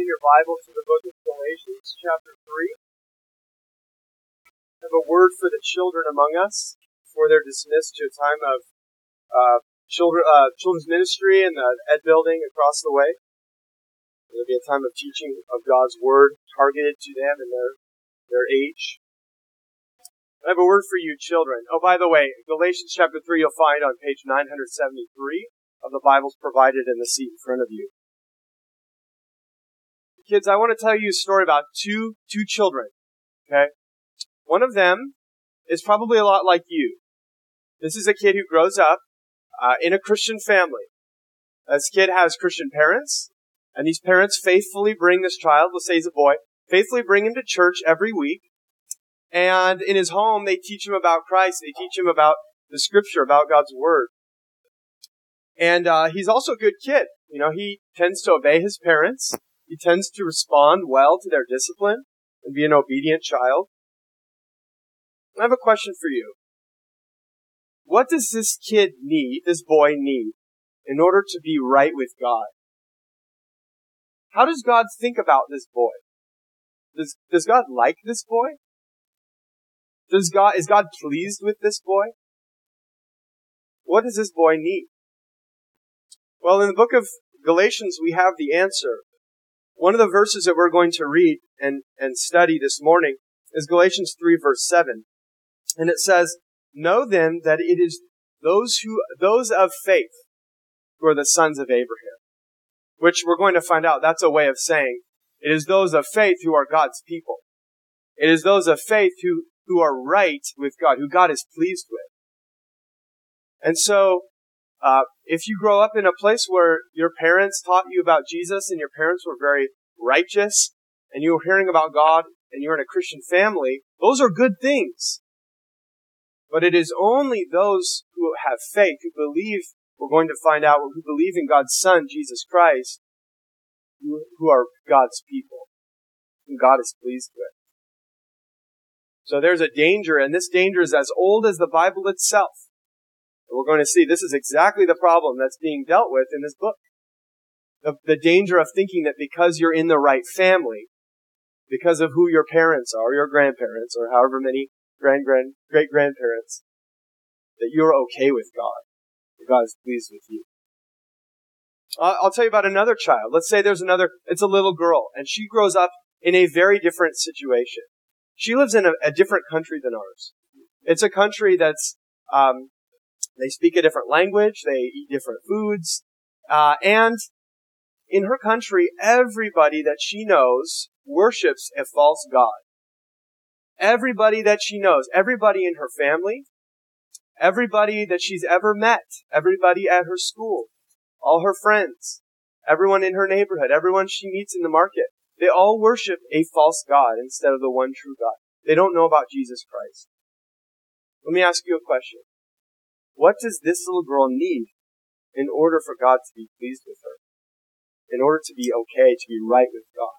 in your Bible to the book of Galatians, chapter 3. I have a word for the children among us before they're dismissed to a time of children's ministry in the Ed building across the way. There'll be a time of teaching of God's word targeted to them and their age. I have a word for you children. Oh, by the way, Galatians chapter 3 you'll find on page 973 of the Bibles provided in the seat in front of you. Kids, I want to tell you a story about two children, okay? One of them is probably a lot like you. This is a kid who grows up in a Christian family. This kid has Christian parents, and these parents faithfully bring this child, let's say he's a boy, faithfully bring him to church every week. And in his home, they teach him about Christ. They teach him about the Scripture, about God's Word. And he's also a good kid. You know, he tends to obey his parents. He tends to respond well to their discipline and be an obedient child. I have a question for you. What does this kid need, this boy need, in order to be right with God? How does God think about this boy? Does God like this boy? Is God pleased with this boy? What does this boy need? Well, in the book of Galatians, we have the answer. One of the verses that we're going to read and study this morning is Galatians 3, verse 7. And it says, "Know then that it is those of faith who are the sons of Abraham." Which we're going to find out, that's a way of saying, it is those of faith who are God's people. It is those of faith who are right with God, who God is pleased with. And so, if you grow up in a place where your parents taught you about Jesus and your parents were very righteous and you were hearing about God and you're in a Christian family, those are good things. But it is only those who have faith, who believe, we're going to find out, who believe in God's Son, Jesus Christ, who are God's people, whom God is pleased with. So there's a danger, and this danger is as old as the Bible itself. We're going to see this is exactly the problem that's being dealt with in this book. The danger of thinking that because you're in the right family, because of who your parents are, your grandparents, or however many great-grandparents, that you're okay with God, that God is pleased with you. I'll tell you about another child. Let's say it's a little girl, and she grows up in a very different situation. She lives in a different country than ours. It's a country that's they speak a different language, they eat different foods, and in her country, everybody that she knows worships a false god. Everybody that she knows, everybody in her family, everybody that she's ever met, everybody at her school, all her friends, everyone in her neighborhood, everyone she meets in the market, they all worship a false god instead of the one true God. They don't know about Jesus Christ. Let me ask you a question. What does this little girl need in order for God to be pleased with her? In order to be okay, to be right with God?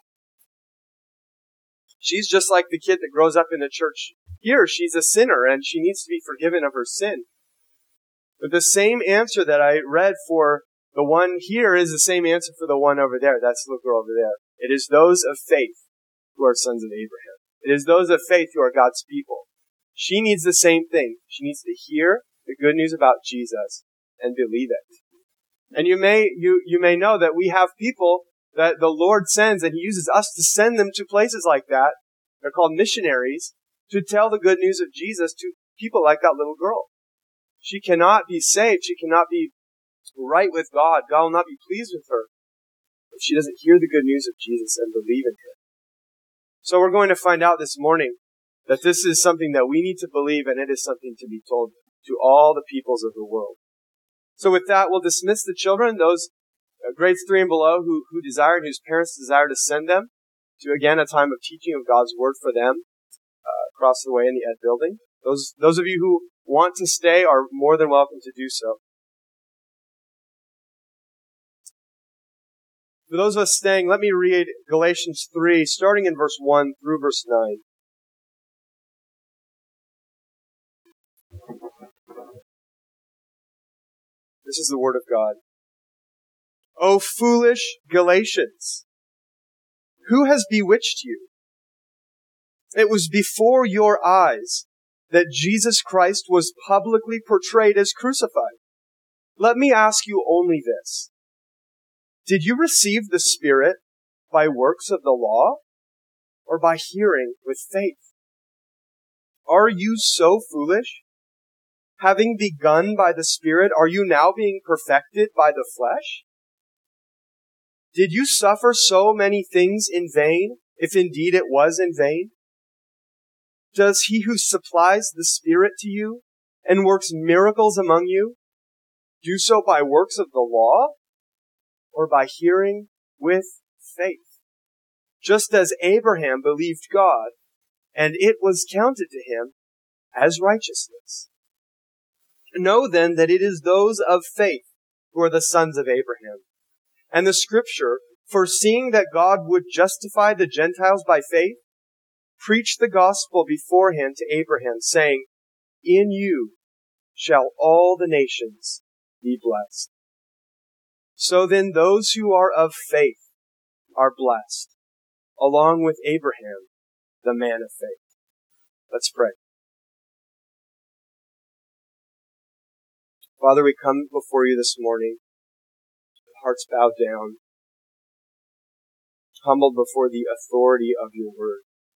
She's just like the kid that grows up in the church here. She's a sinner and she needs to be forgiven of her sin. But the same answer that I read for the one here is the same answer for the one over there. That's the little girl over there. It is those of faith who are sons of Abraham. It is those of faith who are God's people. She needs the same thing. She needs to hear the good news about Jesus and believe it. And you may know that we have people that the Lord sends, and He uses us to send them to places like that. They're called missionaries, to tell the good news of Jesus to people like that little girl. She cannot be saved. She cannot be right with God. God will not be pleased with her if she doesn't hear the good news of Jesus and believe in Him. So we're going to find out this morning that this is something that we need to believe, and it is something to be told to all the peoples of the world. So with that, we'll dismiss the children, those grades 3 and below who desire and whose parents desire to send them to, again, a time of teaching of God's Word for them across the way in the Ed building. Those of you who want to stay are more than welcome to do so. For those of us staying, let me read Galatians 3, starting in verse 1 through verse 9. This is the Word of God. O foolish Galatians, Who has bewitched you? It was before your eyes that Jesus Christ was publicly portrayed as crucified. Let me ask you only this. Did you receive the Spirit by works of the law or by hearing with faith? Are you so foolish? Having begun by the Spirit, are you now being perfected by the flesh? Did you suffer so many things in vain, if indeed it was in vain? Does he who supplies the Spirit to you and works miracles among you do so by works of the law or by hearing with faith? Just as Abraham believed God, and it was counted to him as righteousness. Know then that it is those of faith who are the sons of Abraham. And the Scripture, foreseeing that God would justify the Gentiles by faith, preached the gospel beforehand to Abraham, saying, in you shall all the nations be blessed. So then those who are of faith are blessed, along with Abraham, the man of faith. Let's pray. Father, we come before you this morning, hearts bowed down, humbled before the authority of your word.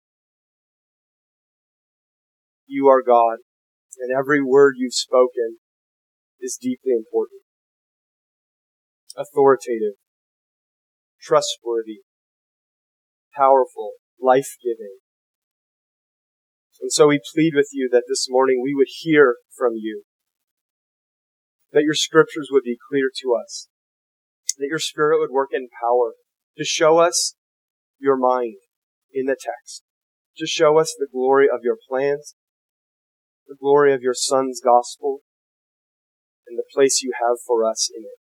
You are God, and every word you've spoken is deeply important, authoritative, trustworthy, powerful, life-giving. And so we plead with you that this morning we would hear from you, that your scriptures would be clear to us, that your Spirit would work in power to show us your mind in the text, to show us the glory of your plans, the glory of your Son's gospel, and the place you have for us in it,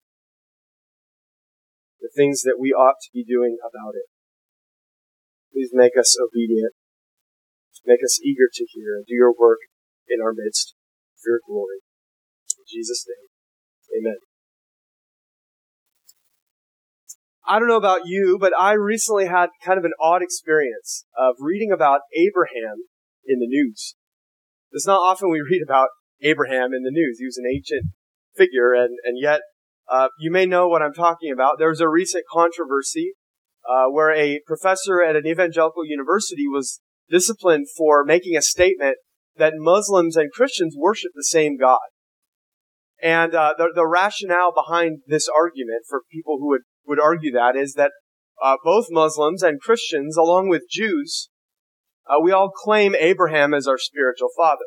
the things that we ought to be doing about it. Please make us obedient, make us eager to hear, and do your work in our midst for your glory. In Jesus' name, amen. I don't know about you, but I recently had kind of an odd experience of reading about Abraham in the news. It's not often we read about Abraham in the news. He was an ancient figure, and yet you may know what I'm talking about. There was a recent controversy where a professor at an evangelical university was disciplined for making a statement that Muslims and Christians worship the same God. And the rationale behind this argument for people who would argue that is that both Muslims and Christians, along with Jews, we all claim Abraham as our spiritual father.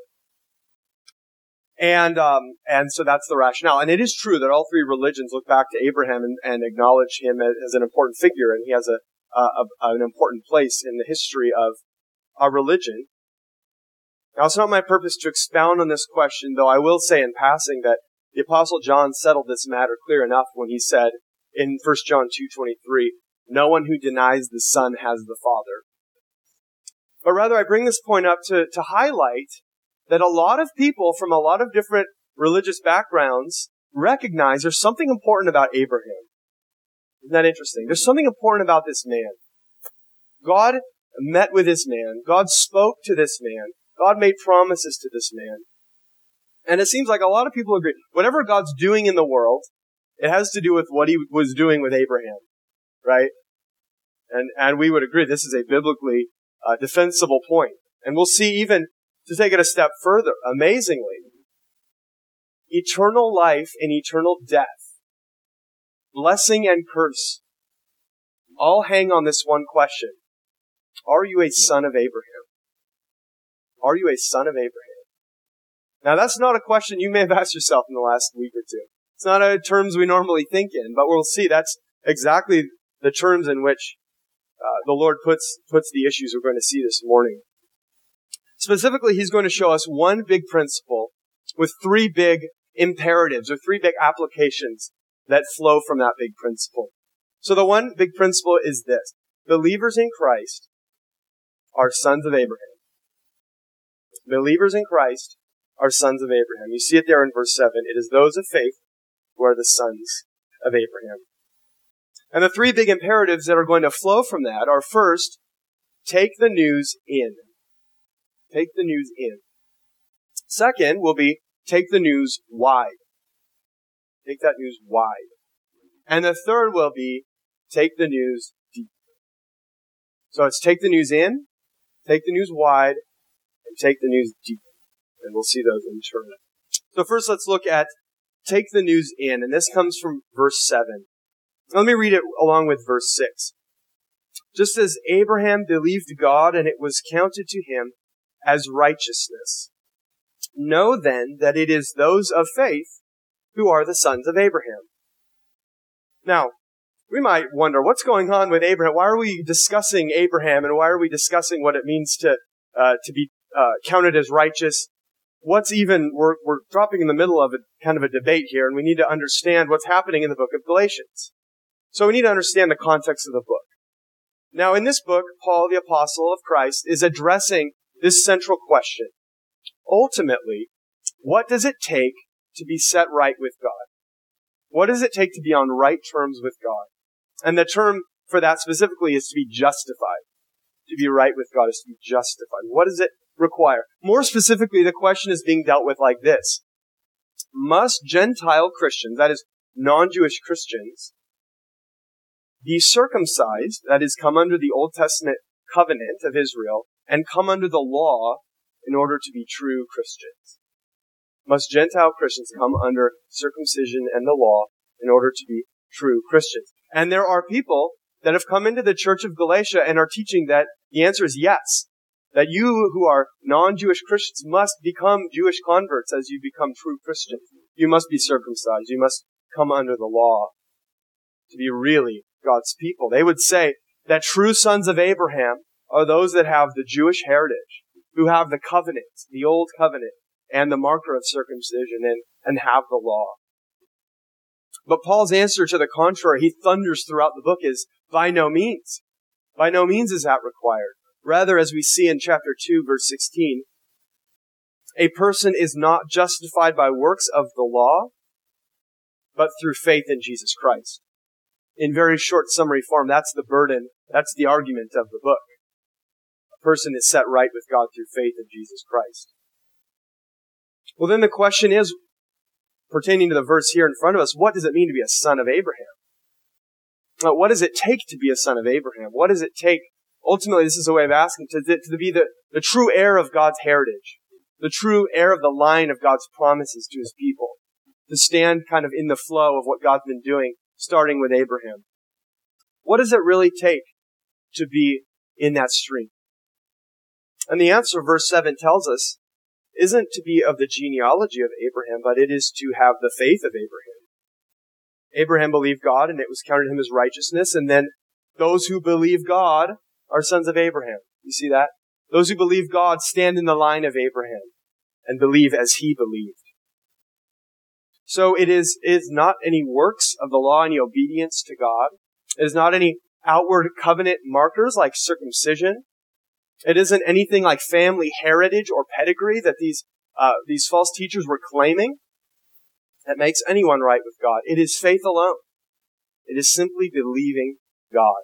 And so that's the rationale. And it is true that all three religions look back to Abraham and acknowledge him as an important figure, and he has an important place in the history of our religion. Now, it's not my purpose to expound on this question, though I will say in passing that the Apostle John settled this matter clear enough when he said in 1 John 2:23, no one who denies the Son has the Father. But rather, I bring this point up to highlight that a lot of people from a lot of different religious backgrounds recognize there's something important about Abraham. Isn't that interesting? There's something important about this man. God met with this man. God spoke to this man. God made promises to this man. And it seems like a lot of people agree. Whatever God's doing in the world, it has to do with what he was doing with Abraham, right? And we would agree this is a biblically defensible point. And we'll see even to take it a step further, amazingly, eternal life and eternal death, blessing and curse, all hang on this one question. Are you a son of Abraham? Are you a son of Abraham? Now, that's not a question you may have asked yourself in the last week or two. It's not a terms we normally think in, but we'll see that's exactly the terms in which the Lord puts the issues we're going to see this morning. Specifically, he's going to show us one big principle with three big imperatives or three big applications that flow from that big principle. So the one big principle is this. Believers in Christ are sons of Abraham. Believers in Christ are sons of Abraham. You see it there in verse 7. It is those of faith who are the sons of Abraham. And the three big imperatives that are going to flow from that are, first, take the news in. Take the news in. Second will be, take the news wide. Take that news wide. And the third will be, take the news deep. So it's take the news in, take the news wide, and take the news deep. And we'll see those in turn. So first let's look at take the news in. And this comes from verse 7. Let me read it along with verse 6. Just as Abraham believed God and it was counted to him as righteousness. Know then that it is those of faith who are the sons of Abraham. Now, we might wonder, what's going on with Abraham? Why are we discussing Abraham, and why are we discussing what it means to be counted as righteous? We're dropping in the middle of a kind of a debate here, and we need to understand what's happening in the book of Galatians. So we need to understand the context of the book. Now, in this book, Paul, the apostle of Christ, is addressing this central question. Ultimately, what does it take to be set right with God? What does it take to be on right terms with God? And the term for that specifically is to be justified. To be right with God is to be justified. What does it require? More specifically, the question is being dealt with like this. Must Gentile Christians, that is, non-Jewish Christians, be circumcised, that is, come under the Old Testament covenant of Israel, and come under the law in order to be true Christians? Must Gentile Christians come under circumcision and the law in order to be true Christians? And there are people that have come into the church of Galatia and are teaching that the answer is yes. That you who are non-Jewish Christians must become Jewish converts as you become true Christians. You must be circumcised. You must come under the law to be really God's people. They would say that true sons of Abraham are those that have the Jewish heritage, who have the covenant, the old covenant, and the marker of circumcision, and have the law. But Paul's answer to the contrary, he thunders throughout the book, is by no means. By no means is that required. Rather, as we see in chapter 2, verse 16, a person is not justified by works of the law, but through faith in Jesus Christ. In very short summary form, that's the burden, that's the argument of the book. A person is set right with God through faith in Jesus Christ. Well, then the question is, pertaining to the verse here in front of us, what does it mean to be a son of Abraham? What does it take to be a son of Abraham? What does it take? Ultimately, this is a way of asking, to be the true heir of God's heritage, the true heir of the line of God's promises to his people, to stand kind of in the flow of what God's been doing, starting with Abraham. What does it really take to be in that stream? And the answer, verse 7 tells us, isn't to be of the genealogy of Abraham, but it is to have the faith of Abraham. Abraham believed God, and it was counted him as righteousness, and then those who believe God are sons of Abraham. You see that? Those who believe God stand in the line of Abraham and believe as he believed. So it is not any works of the law, any obedience to God. It is not any outward covenant markers like circumcision. It isn't anything like family heritage or pedigree that these false teachers were claiming that makes anyone right with God. It is faith alone. It is simply believing God,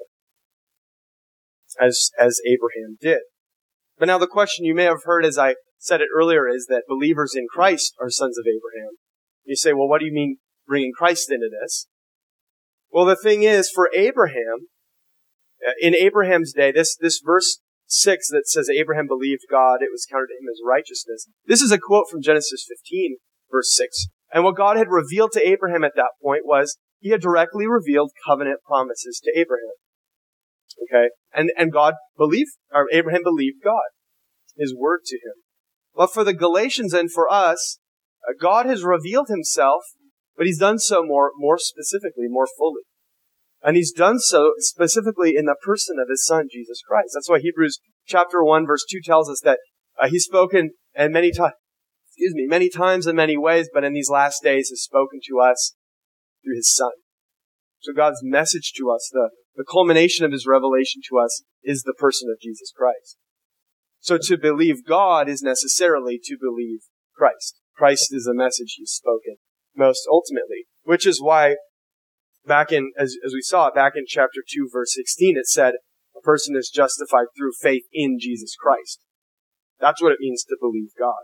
as Abraham did. But now the question you may have heard as I said it earlier is that believers in Christ are sons of Abraham. You say, well, what do you mean bringing Christ into this? Well, the thing is, for Abraham, in Abraham's day, this verse 6 that says Abraham believed God, it was counted to him as righteousness. This is a quote from Genesis 15, verse 6. And what God had revealed to Abraham at that point was he had directly revealed covenant promises to Abraham. Okay? And Abraham believed God, his word to him. But for the Galatians and for us, God has revealed himself, but he's done so more specifically, more fully. And he's done so specifically in the person of his son, Jesus Christ. That's why Hebrews chapter 1, verse 2 tells us that he's spoken many times in many ways, but in these last days has spoken to us through his son. So God's message to us, the culmination of his revelation to us, is the person of Jesus Christ. So to believe God is necessarily to believe Christ. Christ is the message he's spoken most ultimately, which is why as we saw, back in chapter 2, verse 16, it said, a person is justified through faith in Jesus Christ. That's what it means to believe God.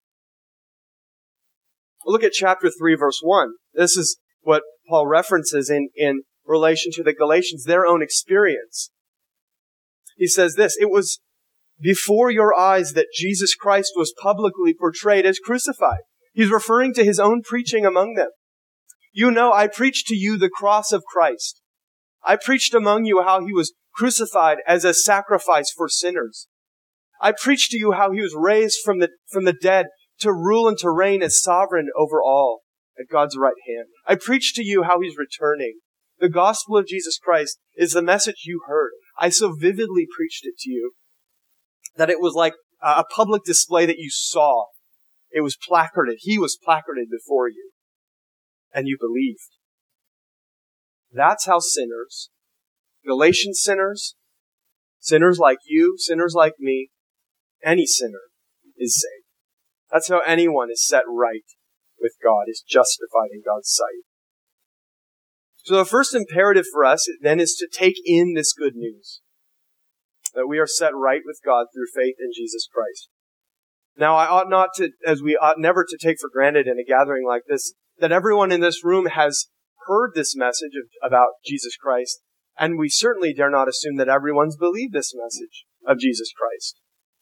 Look at chapter 3, verse 1. This is what Paul references in relation to the Galatians, their own experience. He says this, it was before your eyes that Jesus Christ was publicly portrayed as crucified. He's referring to his own preaching among them. You know, I preached to you the cross of Christ. I preached among you how he was crucified as a sacrifice for sinners. I preached to you how he was raised from the dead to rule and to reign as sovereign over all at God's right hand. I preached to you how he's returning. The gospel of Jesus Christ is the message you heard. I so vividly preached it to you that it was like a public display that you saw. It was placarded. He was placarded before you. And you believed. That's how sinners, Galatian sinners, sinners like you, sinners like me, any sinner is saved. That's how anyone is set right with God, is justified in God's sight. So the first imperative for us then is to take in this good news, that we are set right with God through faith in Jesus Christ. Now, I ought not to, as we ought never to take for granted in a gathering like this, that everyone in this room has heard this message about Jesus Christ, and we certainly dare not assume that everyone's believed this message of Jesus Christ.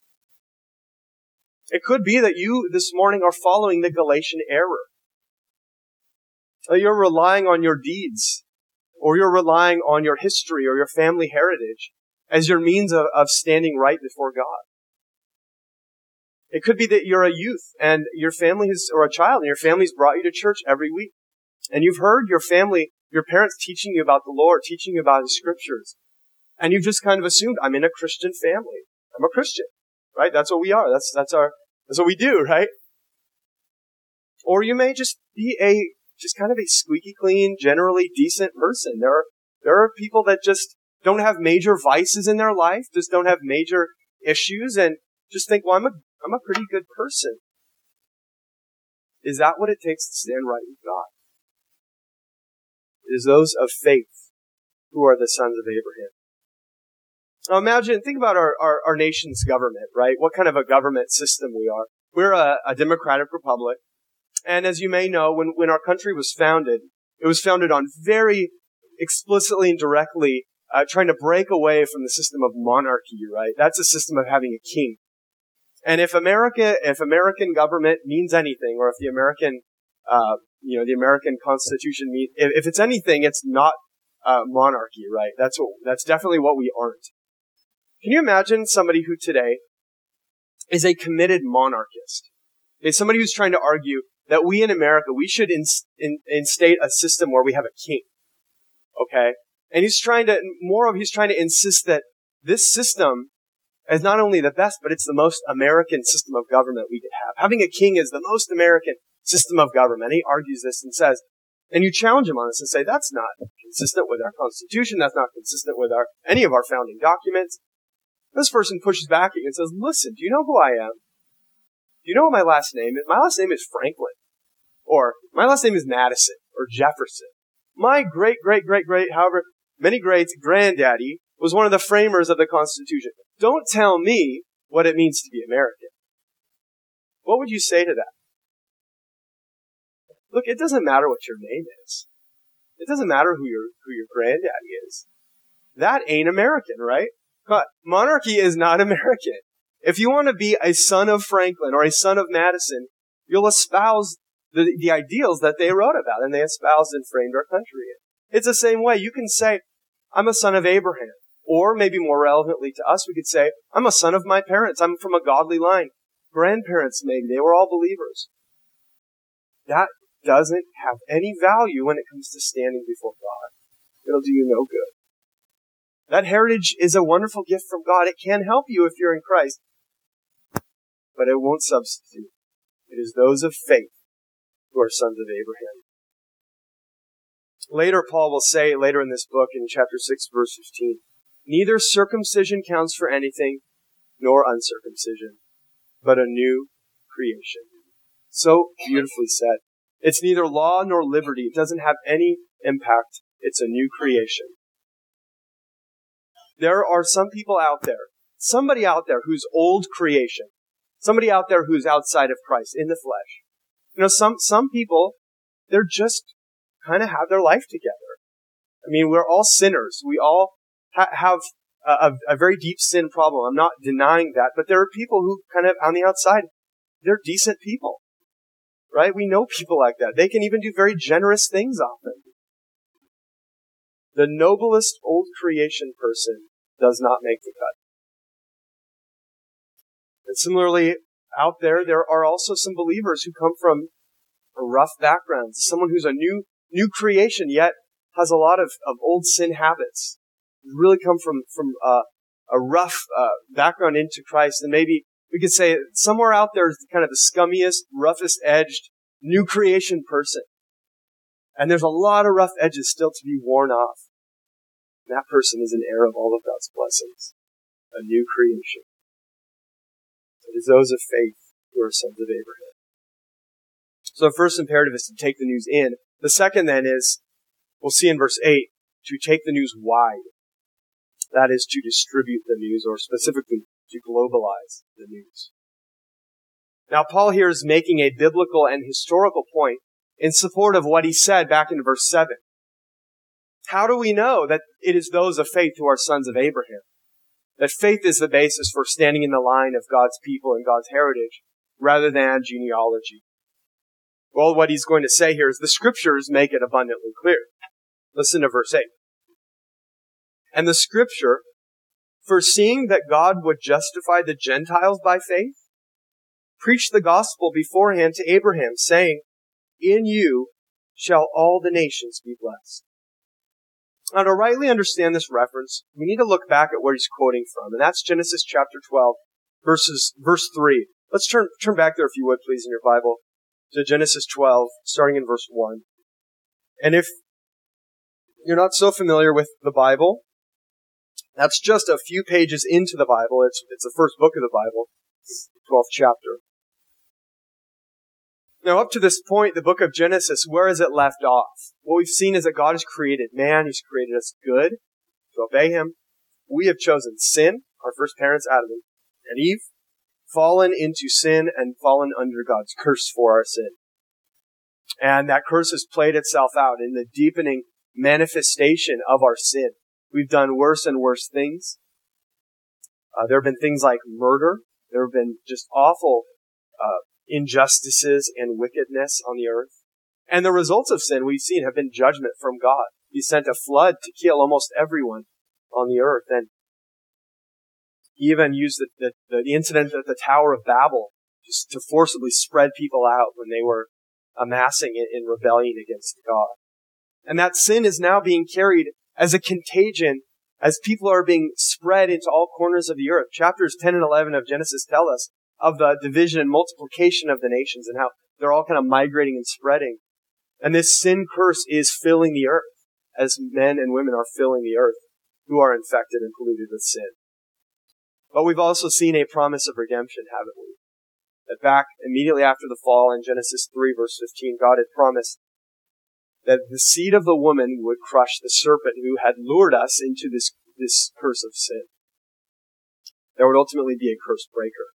It could be that you this morning are following the Galatian error. You're relying on your deeds, or you're relying on your history or your family heritage as your means of standing right before God. It could be that you're a youth and your family or a child, and your family's brought you to church every week. And you've heard your parents teaching you about the Lord, teaching you about His Scriptures. And you've just kind of assumed, I'm in a Christian family. I'm a Christian, right? That's what we are. That's what we do, right? Or you may just be just kind of a squeaky clean, generally decent person. There are people that just don't have major vices in their life, just don't have major issues, and just think, well, I'm a pretty good person. Is that what it takes to stand right with God? It is those of faith who are the sons of Abraham. Now think about our nation's government, right? What kind of a government system we are. We're a democratic republic. And as you may know, when our country was founded, it was founded on very explicitly and directly trying to break away from the system of monarchy, right? That's a system of having a king. And if American government means anything, or if the American Constitution means, if it's anything, it's not monarchy, right? That's definitely what we aren't. Can you imagine somebody who today is a committed monarchist? Is somebody who's trying to argue that we in America, we should instate a system where we have a king. Okay? And he's trying to insist that this system is not only the best, but it's the most American system of government we could have. Having a king is the most American system of government. He argues this and says, and you challenge him on this and say, that's not consistent with our Constitution, that's not consistent with any of our founding documents. This person pushes back at you and says, listen, do you know who I am? Do you know what my last name is? My last name is Franklin. Or my last name is Madison or Jefferson. My great, however many greats, granddaddy was one of the framers of the Constitution. Don't tell me what it means to be American. What would you say to that? Look, it doesn't matter what your name is. It doesn't matter who your granddaddy is. That ain't American, right? Monarchy is not American. If you want to be a son of Franklin or a son of Madison, you'll espouse the ideals that they wrote about and they espoused and framed our country in. It's the same way. You can say, I'm a son of Abraham. Or maybe more relevantly to us, we could say, I'm a son of my parents. I'm from a godly line. Grandparents, maybe. They were all believers. That doesn't have any value when it comes to standing before God. It'll do you no good. That heritage is a wonderful gift from God. It can help you if you're in Christ. But it won't substitute. It is those of faith who are sons of Abraham. Later, Paul will say, later in this book, in chapter 6, verse 15, neither circumcision counts for anything, nor uncircumcision, but a new creation. So beautifully said. It's neither law nor liberty. It doesn't have any impact It's a new creation. There are some people out there, somebody out there who's old creation, somebody out there who's outside of Christ, in the flesh. You know, some people, they're just kind of have their life together. I mean, we're all sinners. We all have a very deep sin problem. I'm not denying that, but there are people who kind of, on the outside, they're decent people, right? We know people like that. They can even do very generous things often. The noblest old creation person does not make the cut. And similarly, out there are also some believers who come from rough backgrounds. Someone who's a new creation, yet has a lot of old sin habits. Really come from a rough background into Christ. And maybe we could say somewhere out there is kind of the scummiest, roughest edged, new creation person. And there's a lot of rough edges still to be worn off. And that person is an heir of all of God's blessings. A new creation. It is those of faith who are sons of Abraham. So the first imperative is to take the news in. The second then is, we'll see in verse 8, to take the news wide. That is to distribute the news, or specifically to globalize the news. Now Paul here is making a biblical and historical point in support of what he said back in verse 7. How do we know that it is those of faith who are sons of Abraham? That faith is the basis for standing in the line of God's people and God's heritage, rather than genealogy. Well, what he's going to say here is the scriptures make it abundantly clear. Listen to verse 8. And the scripture, foreseeing that God would justify the Gentiles by faith, preached the gospel beforehand to Abraham, saying, in you shall all the nations be blessed. Now, to rightly understand this reference, we need to look back at where he's quoting from, and that's Genesis chapter 12, verse 3. Let's turn back there, if you would, please, in your Bible, to Genesis 12, starting in verse 1. And if you're not so familiar with the Bible, that's just a few pages into the Bible. It's the first book of the Bible, 12th chapter. Now, up to this point, the book of Genesis, where is it left off? What we've seen is that God has created man. He's created us good, to obey Him. We have chosen sin, our first parents, Adam and Eve, fallen into sin and fallen under God's curse for our sin. And that curse has played itself out in the deepening manifestation of our sin. We've done worse and worse things. There have been things like murder. There have been just awful injustices and wickedness on the earth. And the results of sin we've seen have been judgment from God. He sent a flood to kill almost everyone on the earth. And he even used the incident at the Tower of Babel just to forcibly spread people out when they were amassing in rebellion against God. And that sin is now being carried as a contagion as people are being spread into all corners of the earth. Chapters 10 and 11 of Genesis tell us of the division and multiplication of the nations and how they're all kind of migrating and spreading. And this sin curse is filling the earth as men and women are filling the earth who are infected and polluted with sin. But we've also seen a promise of redemption, haven't we? That back immediately after the fall in Genesis 3 verse 15, God had promised that the seed of the woman would crush the serpent who had lured us into this curse of sin. There would ultimately be a curse breaker.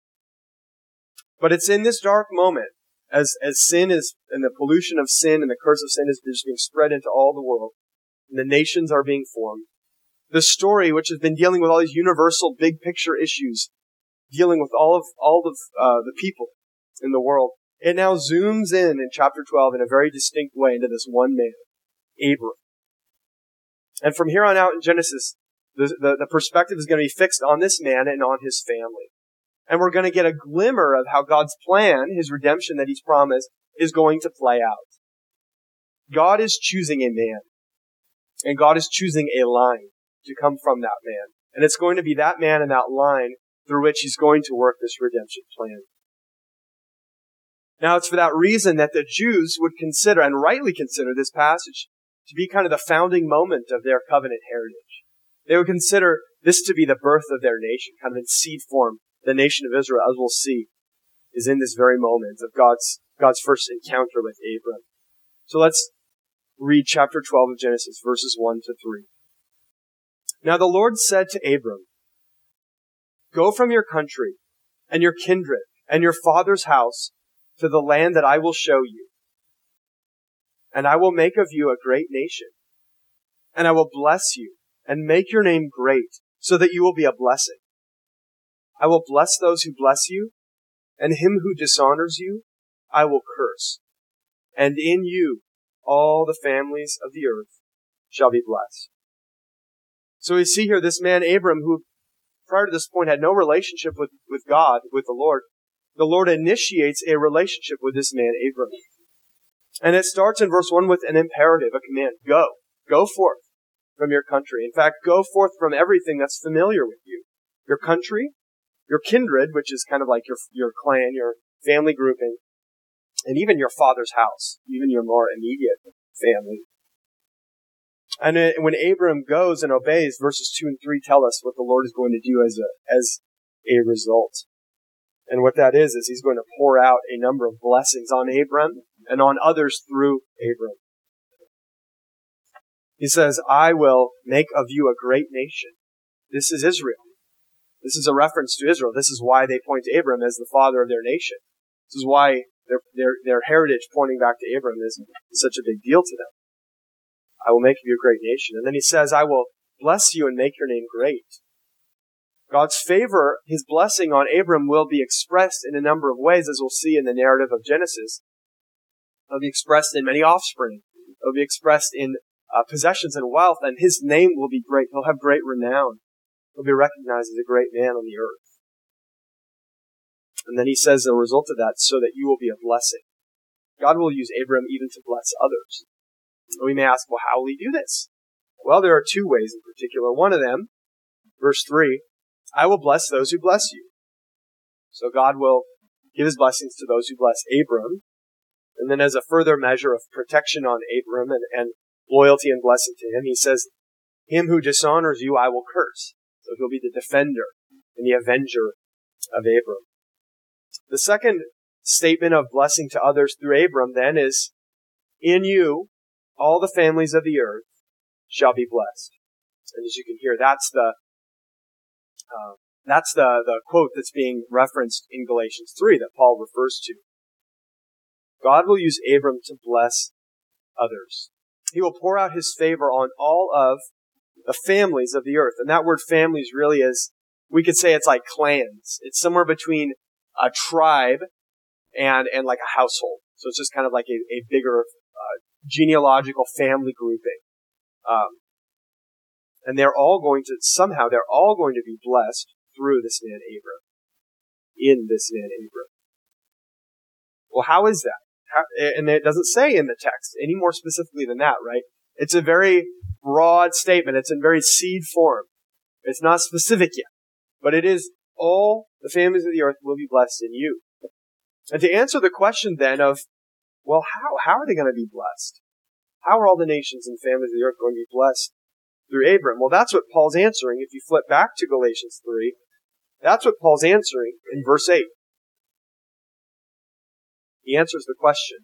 But it's in this dark moment, as sin is, and the pollution of sin and the curse of sin is just being spread into all the world, and the nations are being formed. The story, which has been dealing with all these universal big picture issues, dealing with all of the people in the world, it now zooms in chapter 12 in a very distinct way into this one man, Abram. And from here on out in Genesis, the perspective is going to be fixed on this man and on his family. And we're going to get a glimmer of how God's plan, His redemption that He's promised, is going to play out. God is choosing a man. And God is choosing a line to come from that man. And it's going to be that man and that line through which He's going to work this redemption plan. Now, it's for that reason that the Jews would consider, and rightly consider, this passage to be kind of the founding moment of their covenant heritage. They would consider this to be the birth of their nation, kind of in seed form. The nation of Israel, as we'll see, is in this very moment of God's first encounter with Abram. So let's read chapter 12 of Genesis, verses 1 to 3. Now the Lord said to Abram, "Go from your country and your kindred and your father's house to the land that I will show you. And I will make of you a great nation. And I will bless you and make your name great so that you will be a blessing. I will bless those who bless you, and him who dishonors you I will curse. And in you all the families of the earth shall be blessed." So we see here this man Abram, who prior to this point had no relationship with God, with the Lord initiates a relationship with this man Abram. And it starts in verse 1 with an imperative, a command. Go. Go forth from your country. In fact, go forth from everything that's familiar with you. Your country, your kindred, which is kind of like your clan, your family grouping, and even your father's house, even your more immediate family. And when Abram goes and obeys, verses 2 and 3 tell us what the Lord is going to do as a result. And what that is he's going to pour out a number of blessings on Abram and on others through Abram. He says, "I will make of you a great nation." This is Israel. This is a reference to Israel. This is why they point to Abram as the father of their nation. This is why their heritage pointing back to Abram is such a big deal to them. I will make of you a great nation. And then he says, "I will bless you and make your name great." God's favor, his blessing on Abram will be expressed in a number of ways, as we'll see in the narrative of Genesis. It'll be expressed in many offspring. It'll be expressed in possessions and wealth, and his name will be great. He'll have great renown. He'll be recognized as a great man on the earth. And then he says, the result of that, so that you will be a blessing. God will use Abram even to bless others. And we may ask, well, how will he do this? Well, there are two ways in particular. One of them, verse 3, "I will bless those who bless you." So God will give his blessings to those who bless Abram. And then as a further measure of protection on Abram and loyalty and blessing to him, he says, "Him who dishonors you, I will curse." So he'll be the defender and the avenger of Abram. The second statement of blessing to others through Abram then is, "In you, all the families of the earth shall be blessed." And as you can hear, that's the quote that's being referenced in Galatians 3 that Paul refers to. God will use Abram to bless others. He will pour out his favor on all of the families of the earth. And that word families really is, we could say it's like clans. It's somewhere between a tribe and like a household. So it's just kind of like a bigger genealogical family grouping. And they're all going to be blessed through this man Abram. In this man Abram. Well, how is that? And it doesn't say in the text any more specifically than that, right? It's a very broad statement. It's in very seed form. It's not specific yet. But it is, all the families of the earth will be blessed in you. And to answer the question then of, well, how are they going to be blessed? How are all the nations and families of the earth going to be blessed through Abram? Well, that's what Paul's answering. If you flip back to Galatians 3, that's what Paul's answering in verse 8. He answers the question,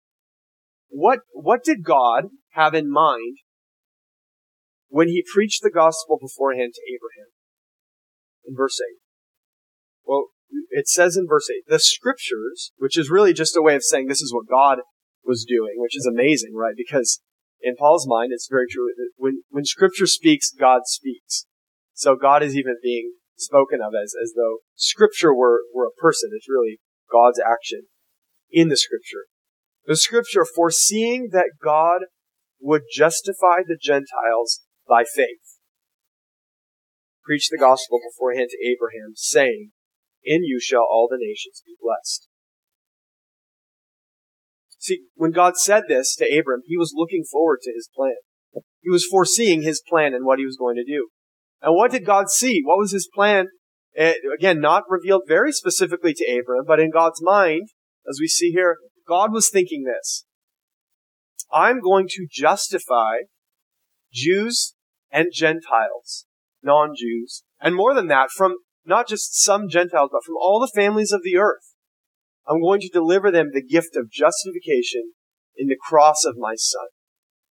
what did God have in mind when he preached the gospel beforehand to Abraham? In verse 8. Well, it says in verse 8, the scriptures, which is really just a way of saying this is what God was doing, which is amazing, right? Because in Paul's mind, it's very true that when scripture speaks, God speaks. So God is even being spoken of as though scripture were a person. It's really God's action in the scripture. The scripture foreseeing that God would justify the Gentiles by faith, preached the gospel beforehand to Abraham, saying, "In you shall all the nations be blessed." See, when God said this to Abram, he was looking forward to his plan. He was foreseeing his plan and what he was going to do. And what did God see? What was his plan? Again, not revealed very specifically to Abram, but in God's mind, as we see here, God was thinking this. I'm going to justify Jews and Gentiles, non-Jews, and more than that, from not just some Gentiles, but from all the families of the earth. I'm going to deliver them the gift of justification in the cross of my Son.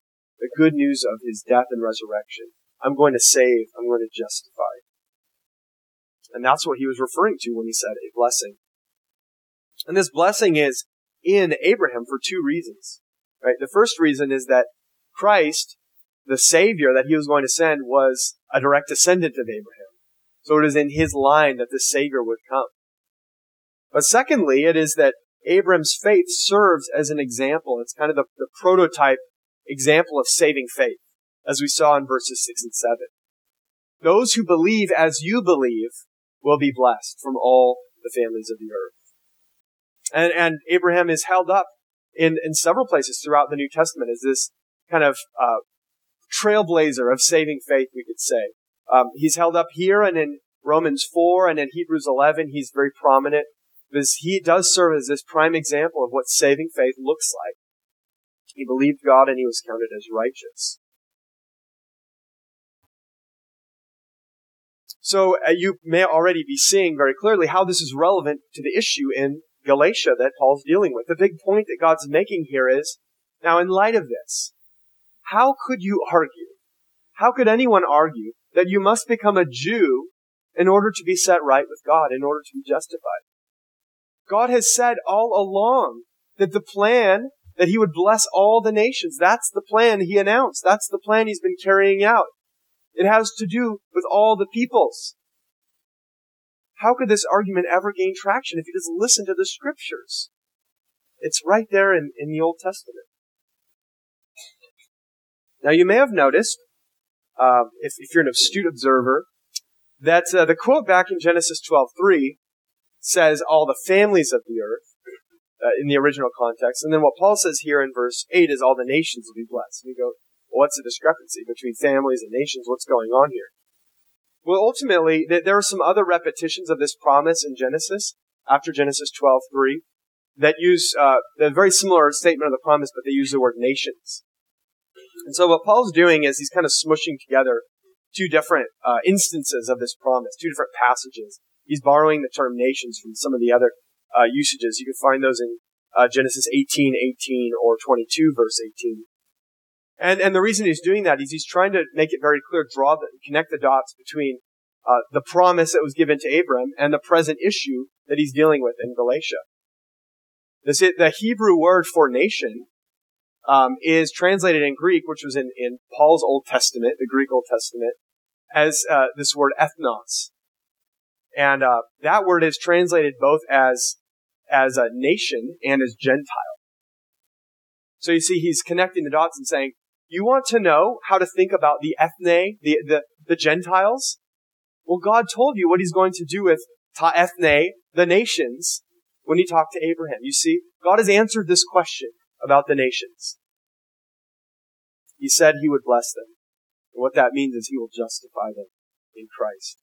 the good news of his death and resurrection. I'm going to save. I'm going to justify. And that's what he was referring to when he said a blessing. And this blessing is in Abraham for two reasons. Right? The first reason is that Christ, the Savior that he was going to send, was a direct descendant of Abraham. So it is in his line that the Savior would come. But secondly, it is that Abraham's faith serves as an example. It's kind of the prototype example of saving faith, as we saw in verses 6 and 7. Those who believe as you believe will be blessed from all the families of the earth. And Abraham is held up in several places throughout the New Testament as this kind of trailblazer of saving faith, we could say. He's held up here and in Romans 4 and in Hebrews 11. He's very prominent because he does serve as this prime example of what saving faith looks like. He believed God and he was counted as righteous. So you may already be seeing very clearly how this is relevant to the issue in Galatia that Paul's dealing with. The big point that God's making here is, now in light of this, how could you argue? How could anyone argue that you must become a Jew in order to be set right with God, in order to be justified? God has said all along that the plan that he would bless all the nations, that's the plan he announced. That's the plan he's been carrying out. It has to do with all the peoples. How could this argument ever gain traction if you just listen to the scriptures? It's right there in the Old Testament. Now you may have noticed, if you're an astute observer, that the quote back in Genesis 12:3 says all the families of the earth in the original context. And then what Paul says here in verse 8 is all the nations will be blessed. And you go, well, what's the discrepancy between families and nations? What's going on here? Well, ultimately, there are some other repetitions of this promise in Genesis, after Genesis 12:3, that use a very similar statement of the promise, but they use the word nations. And so what Paul's doing is he's kind of smushing together two different instances of this promise, two different passages. He's borrowing the term nations from some of the other usages. You can find those in Genesis 18:18 or 22 verse 18. And the reason he's doing that is he's trying to make it very clear, connect the dots between the promise that was given to Abram and the present issue that he's dealing with in Galatia. The Hebrew word for nation is translated in Greek, which was in Paul's Old Testament, the Greek Old Testament, as this word ethnos. And that word is translated both as a nation and as Gentile. So you see, he's connecting the dots and saying, you want to know how to think about the ethne, the Gentiles? Well, God told you what he's going to do with ta ethne, the nations, when he talked to Abraham. You see, God has answered this question about the nations. He said he would bless them. And what that means is he will justify them in Christ.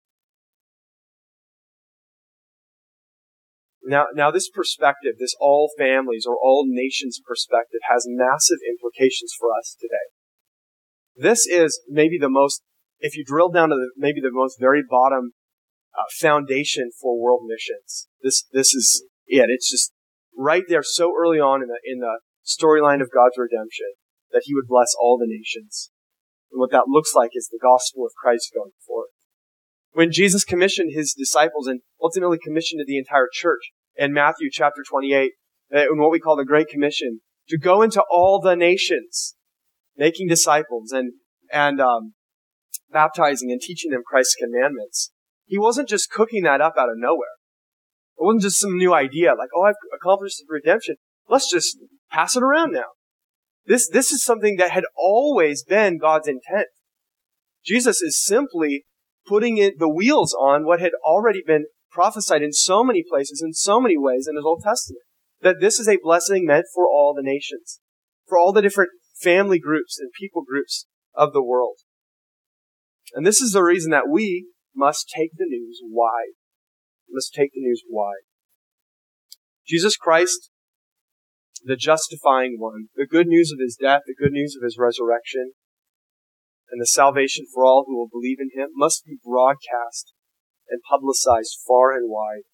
Now this perspective, this all families or all nations perspective, has massive implications for us today. This is maybe the most, if you drill down to maybe the most very bottom foundation for world missions. This is it. It's just right there so early on in the storyline of God's redemption that he would bless all the nations. And what that looks like is the gospel of Christ going forth. When Jesus commissioned his disciples and ultimately commissioned the entire church in Matthew chapter 28, in what we call the Great Commission, to go into all the nations, making disciples and baptizing and teaching them Christ's commandments. He wasn't just cooking that up out of nowhere. It wasn't just some new idea like, oh, I've accomplished the redemption. Let's just pass it around now. This is something that had always been God's intent. Jesus is simply putting the wheels on what had already been prophesied in so many places, in so many ways in his Old Testament. That this is a blessing meant for all the nations, for all the different family groups and people groups of the world. And this is the reason that we must take the news wide. We must take the news wide. Jesus Christ, the justifying one, the good news of his death, the good news of his resurrection, and the salvation for all who will believe in him must be broadcast and publicized far and wide.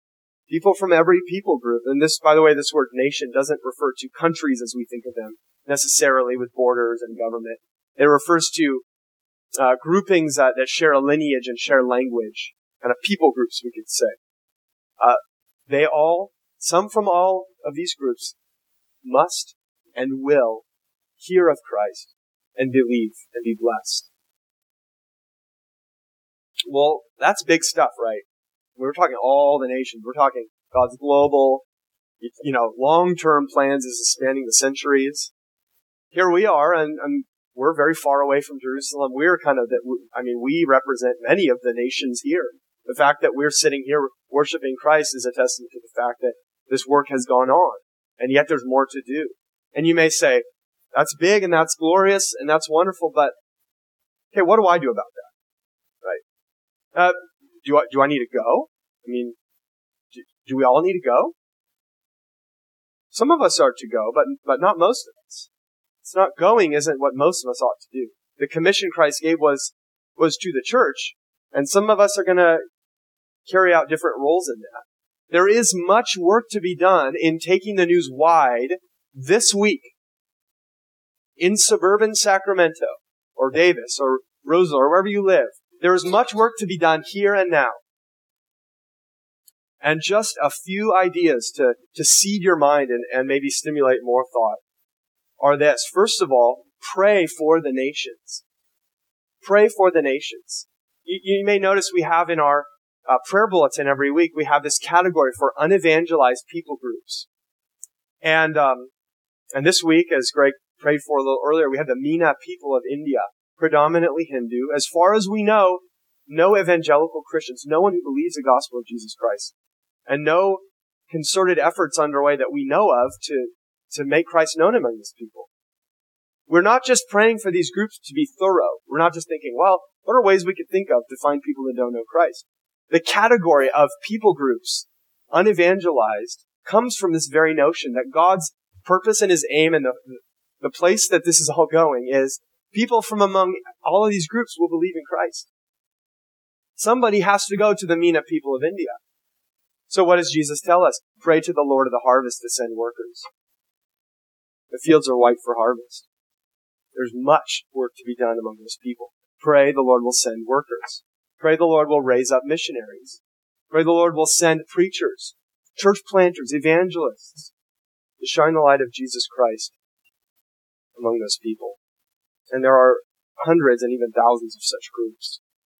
People from every people group, and this, by the way, this word nation doesn't refer to countries as we think of them necessarily with borders and government. It refers to groupings that share a lineage and share language, kind of people groups, we could say. Some from all of these groups must and will hear of Christ and believe and be blessed. Well, that's big stuff, right? We're talking all the nations. We're talking God's global, long-term plans is spanning the centuries. Here we are, and we're very far away from Jerusalem. We're we represent many of the nations here. The fact that we're sitting here worshiping Christ is a testament to the fact that this work has gone on, and yet there's more to do. And you may say, that's big and that's glorious and that's wonderful, but okay, what do I do about that? Right? Do I need to go? I mean, do we all need to go? Some of us are to go, but not most of us. It's not going isn't what most of us ought to do. The commission Christ gave was to the church, and some of us are going to carry out different roles in that. There is much work to be done in taking the news wide this week in suburban Sacramento or Davis or Roseville or wherever you live. There is much work to be done here and now. And just a few ideas to seed your mind and maybe stimulate more thought are this. First of all, pray for the nations. Pray for the nations. You may notice we have in our prayer bulletin every week, we have this category for unevangelized people groups. And this week, as Greg prayed for a little earlier, we have the Meena people of India, predominantly Hindu. As far as we know, no evangelical Christians, no one who believes the gospel of Jesus Christ, and no concerted efforts underway that we know of to make Christ known among these people. We're not just praying for these groups to be thorough. We're not just thinking, well, what are ways we could think of to find people that don't know Christ? The category of people groups, unevangelized, comes from this very notion that God's purpose and His aim and the place that this is all going is people from among all of these groups will believe in Christ. Somebody has to go to the Meena people of India. So what does Jesus tell us? Pray to the Lord of the harvest to send workers. The fields are white for harvest. There's much work to be done among those people. Pray the Lord will send workers. Pray the Lord will raise up missionaries. Pray the Lord will send preachers, church planters, evangelists to shine the light of Jesus Christ among those people. And there are hundreds and even thousands of such groups.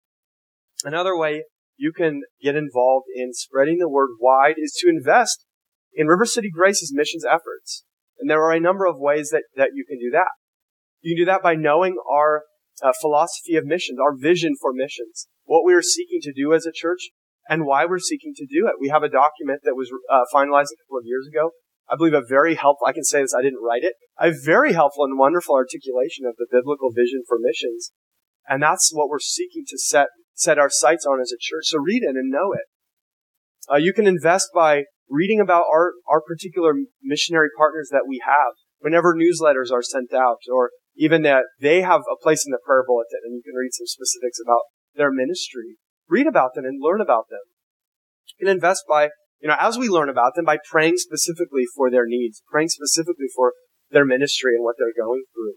Another way you can get involved in spreading the word wide is to invest in River City Grace's missions efforts. And there are a number of ways that you can do that. You can do that by knowing our philosophy of missions, our vision for missions, what we are seeking to do as a church, and why we're seeking to do it. We have a document that was finalized a couple of years ago. I believe a very helpful, I can say this, I didn't write it, a very helpful and wonderful articulation of the biblical vision for missions. And that's what we're seeking to set our sights on as a church. So read it and know it. You can invest by reading about our particular missionary partners that we have. Whenever newsletters are sent out, or even that they have a place in the prayer bulletin, and you can read some specifics about their ministry. Read about them and learn about them. You can invest by, as we learn about them, by praying specifically for their needs, praying specifically for their ministry and what they're going through.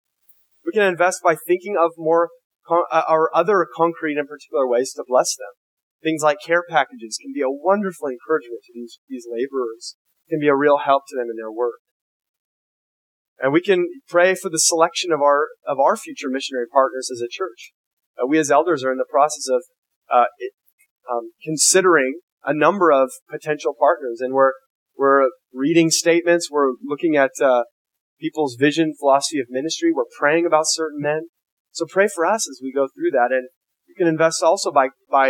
We can invest by thinking of more or other concrete and particular ways to bless them. Things like care packages can be a wonderful encouragement to these laborers. It can be a real help to them in their work. And we can pray for the selection of our future missionary partners as a church. We as elders are in the process of considering a number of potential partners, and we're reading statements. We're looking at people's vision, philosophy of ministry. We're praying about certain men. So pray for us as we go through that, and you can invest also by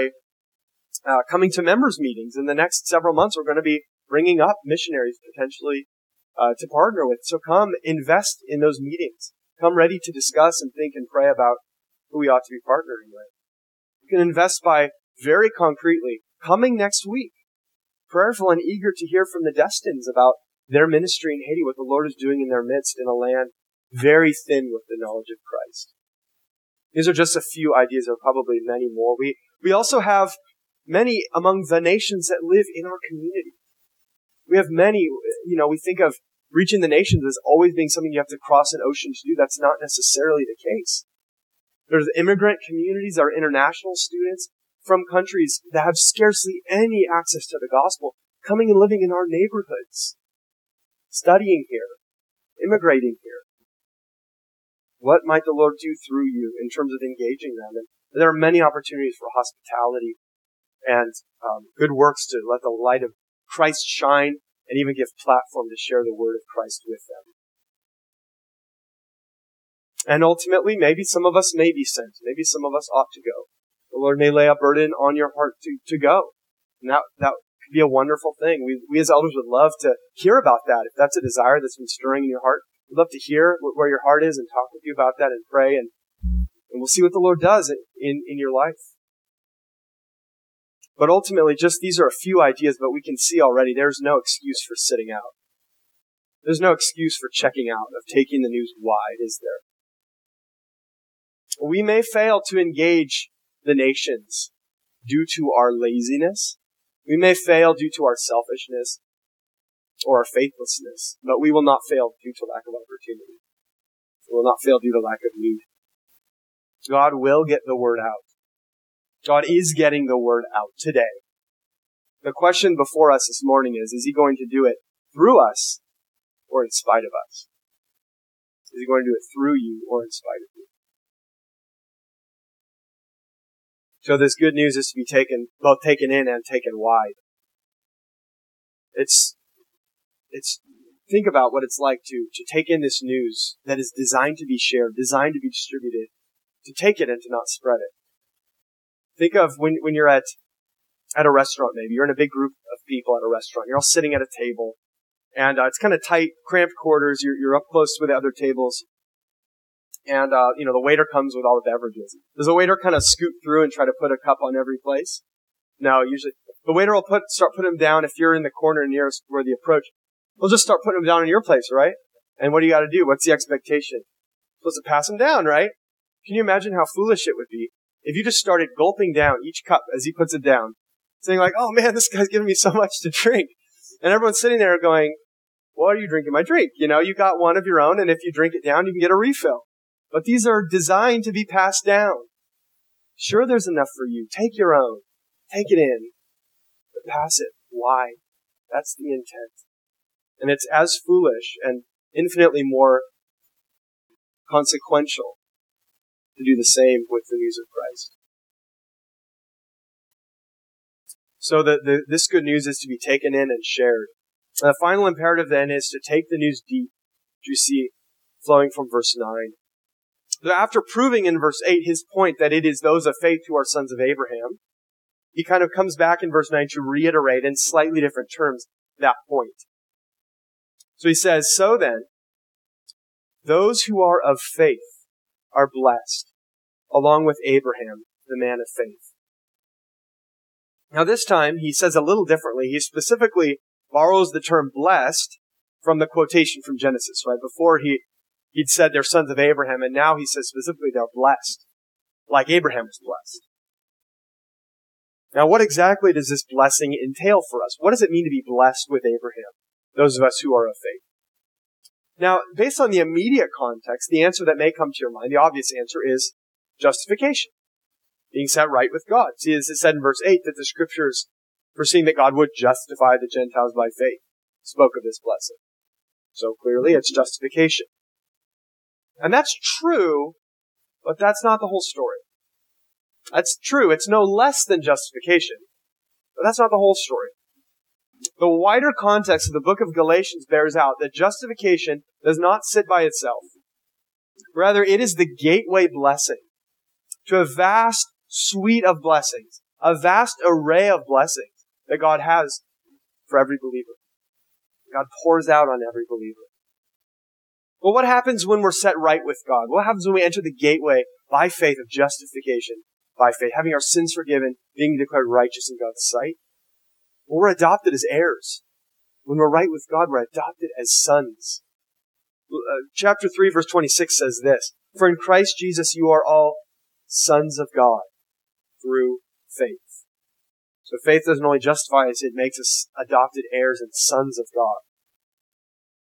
coming to members meetings. In the next several months, we're going to be bringing up missionaries potentially to partner with. So come invest in those meetings. Come ready to discuss and think and pray about who we ought to be partnering with. You can invest by very concretely coming next week, prayerful and eager to hear from the Destins about their ministry in Haiti, what the Lord is doing in their midst in a land very thin with the knowledge of Christ. These are just a few ideas. There are probably many more. We also have many among the nations that live in our community. We have many, we think of reaching the nations as always being something you have to cross an ocean to do. That's not necessarily the case. There's immigrant communities, our international students from countries that have scarcely any access to the gospel, coming and living in our neighborhoods, studying here, immigrating here. What might the Lord do through you in terms of engaging them? And there are many opportunities for hospitality and good works to let the light of Christ shine and even give platform to share the word of Christ with them. And ultimately, maybe some of us may be sent. Maybe some of us ought to go. The Lord may lay a burden on your heart to go. And that could be a wonderful thing. We as elders would love to hear about that. If that's a desire that's been stirring in your heart, we'd love to hear where your heart is and talk with you about that and pray. And we'll see what the Lord does in your life. But ultimately, just these are a few ideas, but we can see already there's no excuse for sitting out. There's no excuse for checking out, of taking the news wide, is there? We may fail to engage the nations due to our laziness. We may fail due to our selfishness or our faithlessness, but we will not fail due to lack of opportunity. We will not fail due to lack of need. God will get the word out. God is getting the word out today. The question before us this morning is He going to do it through us or in spite of us? Is He going to do it through you or in spite of you? So this good news is to be both taken in and taken wide. It's think about what it's like to take in this news that is designed to be shared, designed to be distributed, to take it and to not spread it. Think of when you're at a restaurant, maybe. You're in a big group of people at a restaurant. You're all sitting at a table. And it's kind of tight, cramped quarters. You're up close with the other tables. And, the waiter comes with all the beverages. Does the waiter kind of scoot through and try to put a cup on every place? No, usually. The waiter will start putting them down if you're in the corner nearest where the approach. He'll just start putting them down in your place, right? And what do you got to do? What's the expectation? You're supposed to pass them down, right? Can you imagine how foolish it would be if you just started gulping down each cup as he puts it down, saying like, oh man, this guy's giving me so much to drink. And everyone's sitting there going, what are you drinking my drink? You got one of your own, and if you drink it down, you can get a refill. But these are designed to be passed down. Sure, there's enough for you. Take your own. Take it in. But pass it wide. That's the intent. And it's as foolish and infinitely more consequential to do the same with the news of Christ. So this good news is to be taken in and shared. And the final imperative then is to take the news deep, which you see flowing from verse 9. After proving in verse 8 his point that it is those of faith who are sons of Abraham, he kind of comes back in verse 9 to reiterate in slightly different terms that point. So he says, so then, those who are of faith are blessed, along with Abraham, the man of faith. Now this time, he says a little differently. He specifically borrows the term blessed from the quotation from Genesis, right? Before he'd said they're sons of Abraham, and now he says specifically they're blessed, like Abraham was blessed. Now what exactly does this blessing entail for us? What does it mean to be blessed with Abraham, those of us who are of faith? Now, based on the immediate context, the answer that may come to your mind, the obvious answer is justification. Being set right with God. See, as it said in verse 8, that the scriptures, foreseeing that God would justify the Gentiles by faith, spoke of this blessing. So clearly, it's justification. And that's true, but that's not the whole story. That's true. It's no less than justification, but that's not the whole story. The wider context of the book of Galatians bears out that justification does not sit by itself. Rather, it is the gateway blessing to a vast suite of blessings, a vast array of blessings that God has for every believer. God pours out on every believer. Well, what happens when we're set right with God? What happens when we enter the gateway by faith of justification, by faith, having our sins forgiven, being declared righteous in God's sight? Well, we're adopted as heirs. When we're right with God, we're adopted as sons. Chapter 3, verse 26 says this, for in Christ Jesus you are all sons of God through faith. So faith doesn't only justify us, it makes us adopted heirs and sons of God.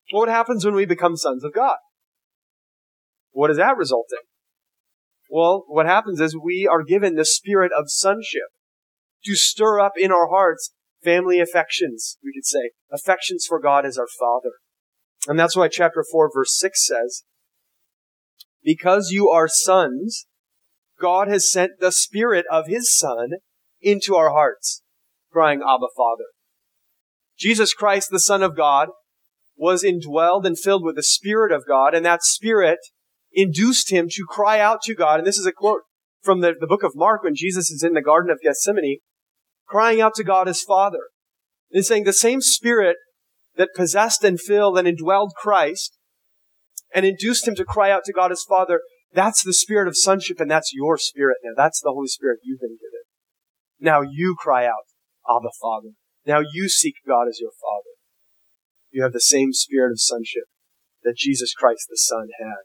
What happens when we become sons of God? What does that result in? Well, what happens is we are given the spirit of sonship to stir up in our hearts family affections, we could say. Affections for God as our Father. And that's why chapter 4, verse 6 says, because you are sons, God has sent the Spirit of His Son into our hearts, crying, Abba, Father. Jesus Christ, the Son of God, was indwelled and filled with the Spirit of God, and that Spirit induced Him to cry out to God. And this is a quote from the book of Mark when Jesus is in the Garden of Gethsemane, crying out to God as Father. And saying the same Spirit that possessed and filled and indwelled Christ and induced Him to cry out to God as Father, that's the spirit of sonship, and that's your spirit now. That's the Holy Spirit you've been given. Now you cry out, Abba, Father. Now you seek God as your Father. You have the same spirit of sonship that Jesus Christ the Son had.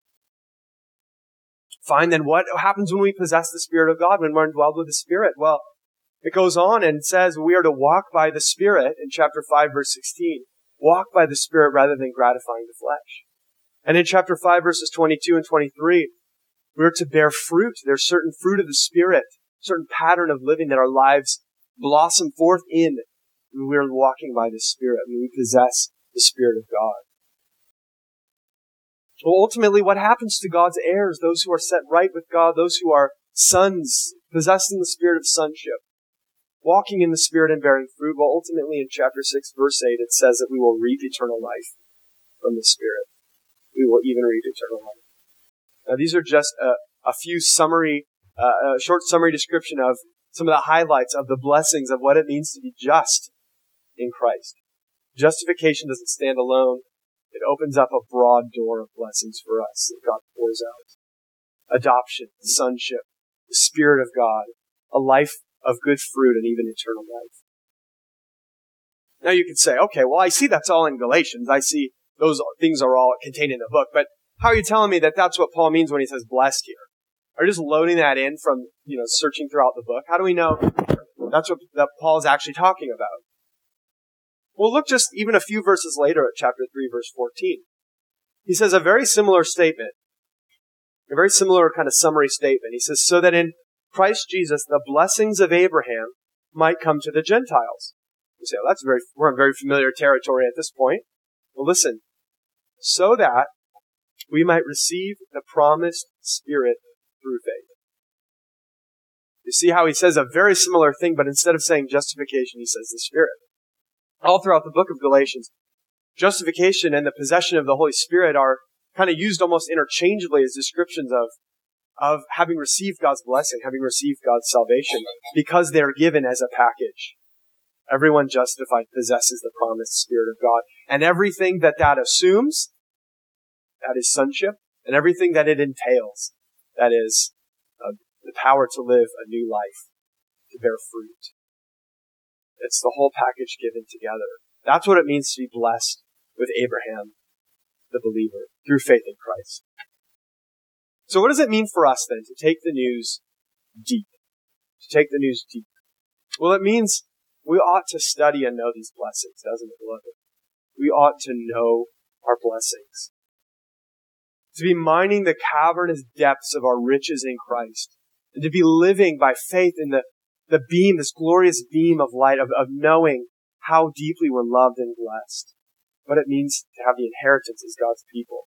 Fine, then what happens when we possess the Spirit of God, when we're indwelled with the Spirit? Well, it goes on and says we are to walk by the Spirit in chapter 5, verse 16. Walk by the Spirit rather than gratifying the flesh. And in chapter 5, verses 22 and 23, we're to bear fruit. There's certain fruit of the Spirit, certain pattern of living that our lives blossom forth in when we're walking by the Spirit, when we possess the Spirit of God. Well, ultimately, what happens to God's heirs, those who are set right with God, those who are sons, possessing the spirit of sonship, walking in the Spirit and bearing fruit? Well, ultimately, in chapter 6, verse 8, it says that we will reap eternal life from the Spirit. We will even reap eternal life. Now, these are just a few short summary description of some of the highlights of the blessings of what it means to be just in Christ. Justification doesn't stand alone. It opens up a broad door of blessings for us that God pours out. Adoption, sonship, the Spirit of God, a life of good fruit, and even eternal life. Now you could say, okay, well, I see that's all in Galatians. I see those things are all contained in the book. But how are you telling me that that's what Paul means when he says blessed here? Are you just loading that in from, searching throughout the book? How do we know that's what that Paul is actually talking about? Well, look just even a few verses later at chapter 3, verse 14. He says a very similar statement, a very similar kind of summary statement. He says, so that in Christ Jesus, the blessings of Abraham might come to the Gentiles. You say, well, we're in very familiar territory at this point. Well, listen, so that we might receive the promised Spirit through faith. You see how he says a very similar thing, but instead of saying justification, he says the Spirit. All throughout the book of Galatians, justification and the possession of the Holy Spirit are kind of used almost interchangeably as descriptions of having received God's blessing, having received God's salvation, because they're given as a package. Everyone justified possesses the promised Spirit of God. And everything that assumes, that is sonship, and everything that it entails, that is the power to live a new life, to bear fruit. It's the whole package given together. That's what it means to be blessed with Abraham, the believer, through faith in Christ. So what does it mean for us then to take the news deep? To take the news deep. Well, it means we ought to study and know these blessings, doesn't it, beloved? We ought to know our blessings. To be mining the cavernous depths of our riches in Christ. And to be living by faith in the beam, this glorious beam of light, of knowing how deeply we're loved and blessed. What it means to have the inheritance as God's people.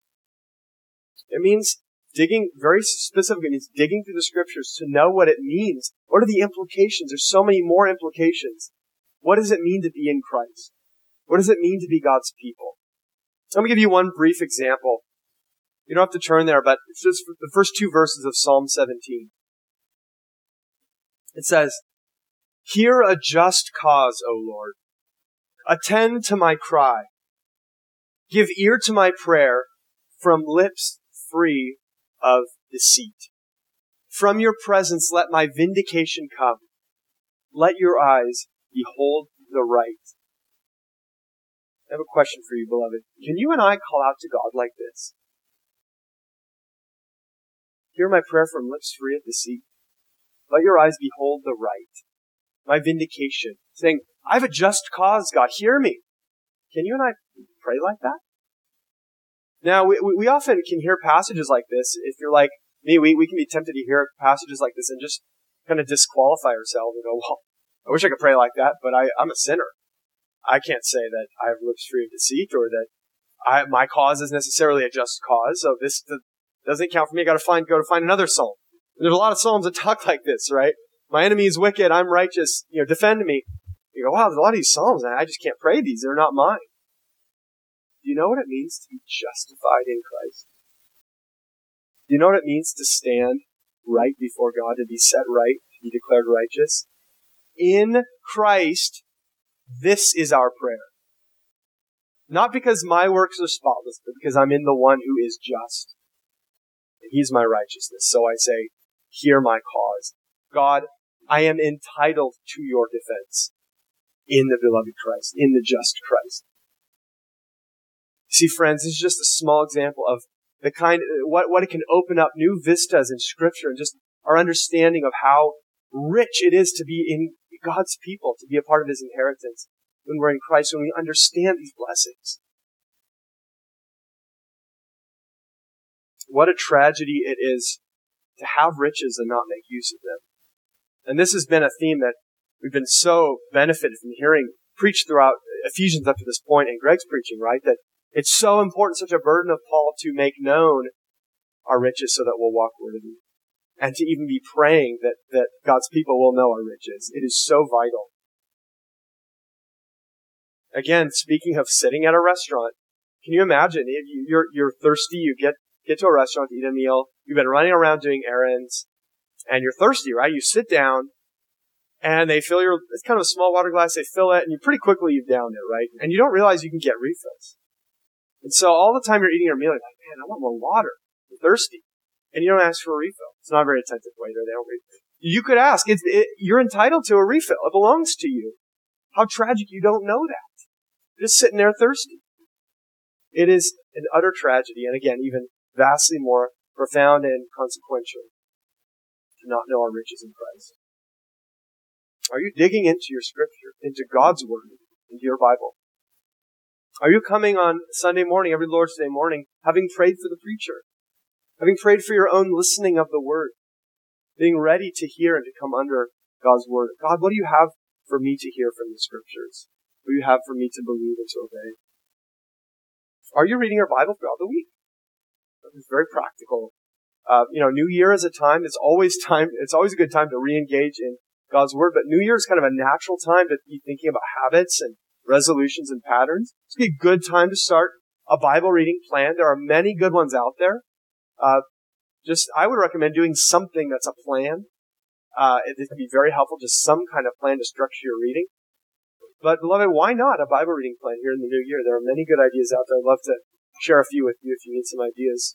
It means very specifically, it means digging through the Scriptures to know what it means. What are the implications? There's so many more implications. What does it mean to be in Christ? What does it mean to be God's people? I'm going to give you one brief example. You don't have to turn there, but it's just the first two verses of Psalm 17. It says, hear a just cause, O Lord. Attend to my cry. Give ear to my prayer from lips free of deceit. From your presence let my vindication come. Let your eyes behold the right. I have a question for you, beloved. Can you and I call out to God like this? Hear my prayer from lips free of deceit. Let your eyes behold the right. My vindication. Saying, I have a just cause, God. Hear me. Can you and I pray like that? Now, we often can hear passages like this. If you're like me, we can be tempted to hear passages like this and just kind of disqualify ourselves and go, well, I wish I could pray like that, but I'm a sinner. I can't say that I have lips free of deceit or that my cause is necessarily a just cause, so this doesn't count for me. I gotta go to find another psalm. And there's a lot of psalms that talk like this, right? My enemy is wicked, I'm righteous, defend me. You go, wow, there's a lot of these psalms, and I just can't pray these, they're not mine. Do you know what it means to be justified in Christ? Do you know what it means to stand right before God, to be set right, to be declared righteous? In Christ, this is our prayer. Not because my works are spotless, but because I'm in the one who is just. And He's my righteousness. So I say, hear my cause. God, I am entitled to your defense in the beloved Christ, in the just Christ. See, friends, this is just a small example of the kind, what it can open up new vistas in Scripture and just our understanding of how rich it is to be in God's people, to be a part of His inheritance when we're in Christ, when we understand these blessings. What a tragedy it is to have riches and not make use of them. And this has been a theme that we've been so benefited from hearing preached throughout Ephesians up to this point and Greg's preaching, right? That it's so important, such a burden of Paul to make known our riches so that we'll walk worthy. And to even be praying that God's people will know our riches. It is so vital. Again, speaking of sitting at a restaurant, can you imagine if you're thirsty, you get to a restaurant to eat a meal, you've been running around doing errands, and you're thirsty, right? You sit down, and they fill it's kind of a small water glass, they fill it, and pretty quickly you've downed it, right? And you don't realize you can get refills. And so all the time you're eating your meal, you're like, man, I want more water. You're thirsty. And you don't ask for a refill. It's not a very attentive waiter. They don't refill. You could ask. You're entitled to a refill. It belongs to you. How tragic you don't know that. You're just sitting there thirsty. It is an utter tragedy, and again, even vastly more profound and consequential to not know our riches in Christ. Are you digging into your Scripture, into God's Word, into your Bible? Are you coming on Sunday morning, every Lord's Day morning, having prayed for the preacher? Having prayed for your own listening of the Word? Being ready to hear and to come under God's Word. God, what do you have for me to hear from the Scriptures? What do you have for me to believe and to obey? Are you reading your Bible throughout the week? It's very practical. New Year is a time, it's always a good time to re-engage in God's Word, but New Year is kind of a natural time to be thinking about habits and resolutions and patterns. It's a good time to start a Bible reading plan. There are many good ones out there. I would recommend doing something that's a plan. It can be very helpful, just some kind of plan to structure your reading. But beloved, why not a Bible reading plan here in the new year? There are many good ideas out there. I'd love to share a few with you if you need some ideas.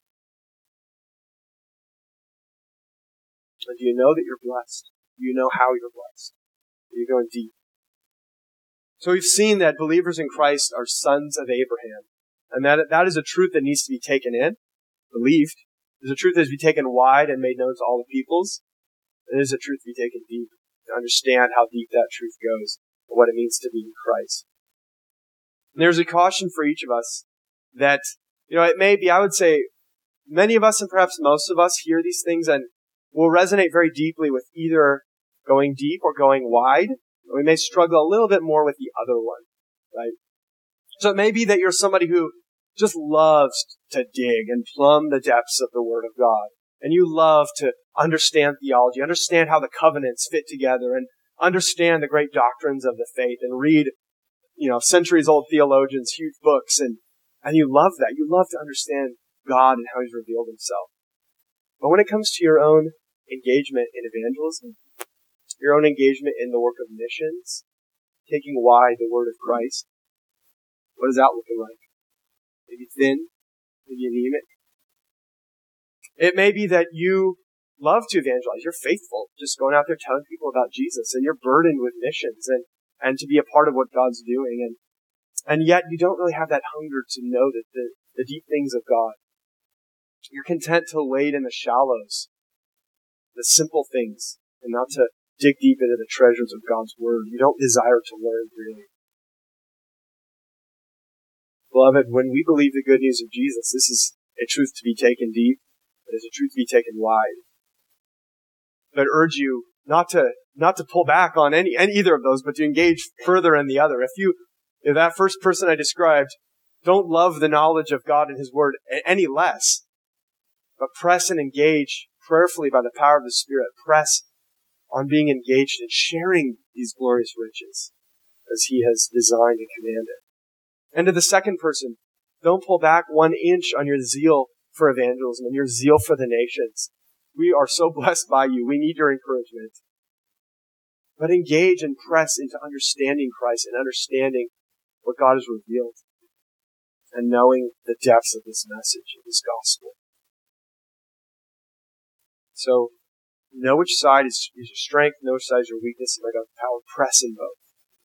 And do you know that you're blessed? Do you know how you're blessed? Are you going deep? So we've seen that believers in Christ are sons of Abraham. And that is a truth that needs to be taken in, believed. There's a truth that is to be taken wide and made known to all the peoples. And there's a truth to be taken deep, to understand how deep that truth goes and what it means to be in Christ. And there's a caution for each of us that, it may be, I would say, many of us and perhaps most of us hear these things and will resonate very deeply with either going deep or going wide. We may struggle a little bit more with the other one, right? So it may be that you're somebody who just loves to dig and plumb the depths of the Word of God. And you love to understand theology, understand how the covenants fit together, and understand the great doctrines of the faith, and read, centuries-old theologians, huge books, and you love that. You love to understand God and how He's revealed Himself. But when it comes to your own engagement in evangelism, your own engagement in the work of missions, taking wide the Word of Christ, what is that looking like? Maybe thin, maybe anemic. It may be that you love to evangelize. You're faithful, just going out there telling people about Jesus, and you're burdened with missions and to be a part of what God's doing, and yet you don't really have that hunger to know the deep things of God. You're content to wade in the shallows, the simple things, and not to dig deep into the treasures of God's Word. You don't desire to learn really. Beloved, when we believe the good news of Jesus, this is a truth to be taken deep. It is a truth to be taken wide. But I urge you not to pull back on either of those, but to engage further in the other. If that first person I described don't love the knowledge of God and His Word any less, but press and engage prayerfully by the power of the Spirit, press on being engaged in sharing these glorious riches as He has designed and commanded. And to the second person, don't pull back 1 inch on your zeal for evangelism and your zeal for the nations. We are so blessed by you. We need your encouragement. But engage and press into understanding Christ and understanding what God has revealed and knowing the depths of this message, of this gospel. So, know which side is your strength, know which side is your weakness, and by God's power, press in both.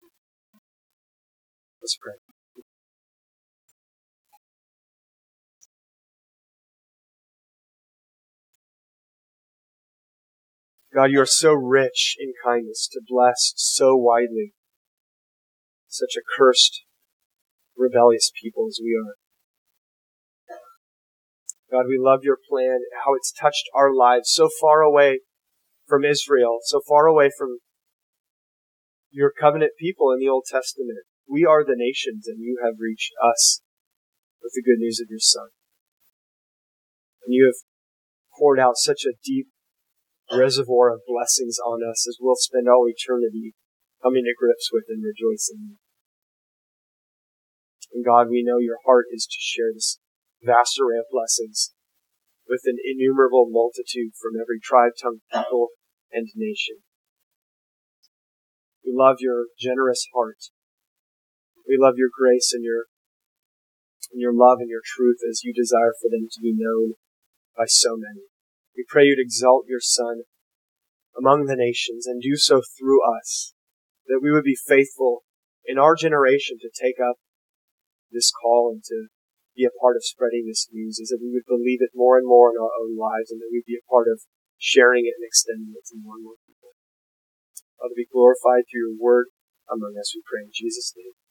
Let's pray. God, you are so rich in kindness to bless so widely such a cursed, rebellious people as we are. God, we love your plan, how it's touched our lives so far away from Israel, so far away from your covenant people in the Old Testament. We are the nations, and you have reached us with the good news of your Son. And you have poured out such a deep reservoir of blessings on us as we'll spend all eternity coming to grips with and rejoicing. And God, we know your heart is to share this vast array of blessings with an innumerable multitude from every tribe, tongue, people, and nation. We love your generous heart. We love your grace and your love and your truth as you desire for them to be known by so many. We pray you'd exalt your Son among the nations and do so through us, that we would be faithful in our generation to take up this call and to be a part of spreading this news, is that we would believe it more and more in our own lives, and that we'd be a part of sharing it and extending it to more and more people. Father, be glorified through your word among us, we pray in Jesus' name.